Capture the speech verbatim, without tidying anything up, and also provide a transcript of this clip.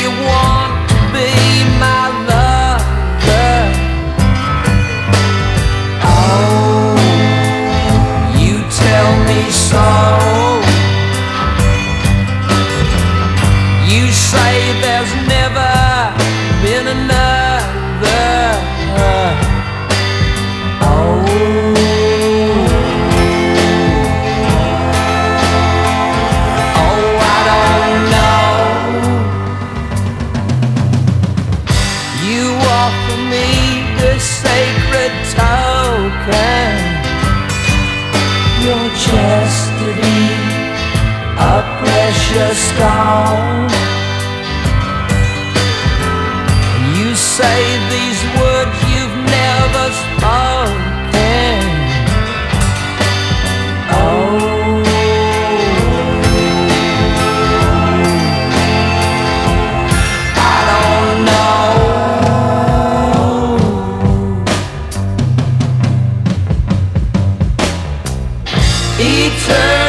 you want to be my lover. Oh, you tell me so. You say there's never been another. Oh, oh, I don't know. You offer me this sacred token, your chastity, a precious stone. You say these words you've never spoken. Oh, I don't know. Eternal